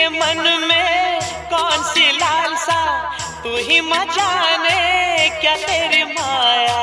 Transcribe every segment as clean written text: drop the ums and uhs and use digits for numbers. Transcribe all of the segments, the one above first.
मन में कौन सी लालसा, तू ही माँ जाने क्या तेरी माया।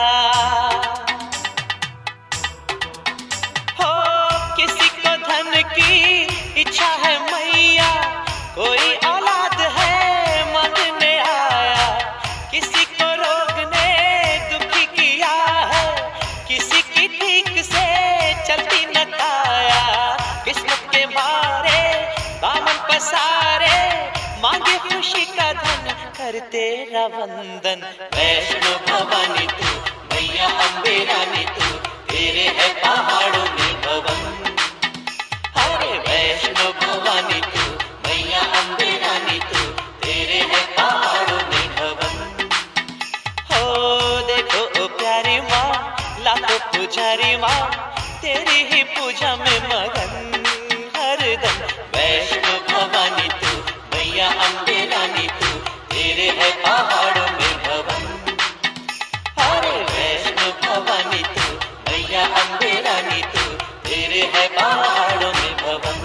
हो किसी को धन की इच्छा है मैया, कोई औलाद है मांगने आया। किसी को रोग ने दुखी किया है, किसी की ठीक से चलती न काया। किस्मत के मारे दामन पसारे, मांगे खुशी का धन कर तेरा वंदन। वैष्णो भवानी तू, मैया अम्बे रानी तू, तेरे है पहाड़ों में भवन। हरे वैष्णो भवानी तू, मैया अम्बे रानी तू, तेरे है पहाड़ों में भवन। हो देखो ओ प्यारी माँ, लाखों पुजारी माँ, तेरी ही पूजा में मगन हरदम। वैष्णो भवानी तू, मैया अम्बे रानी तू, तेरे है पहाड़ों में भवन। हरे वैष्णो भवानी तू, मैया अम्बे रानी तू, तेरे है पहाड़ों में भवन।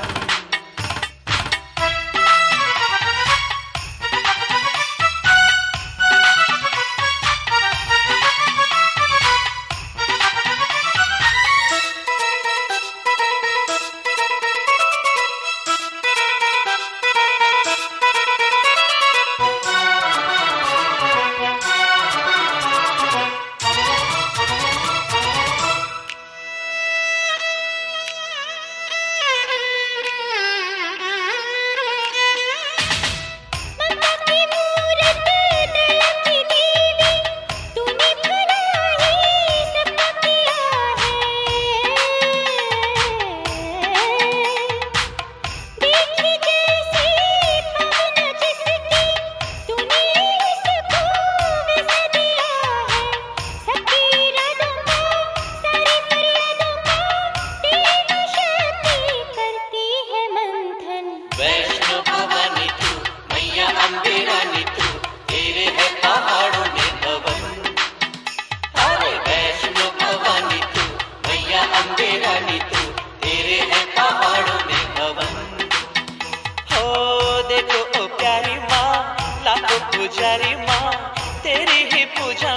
पुजारी माँ, तेरी ही पूजा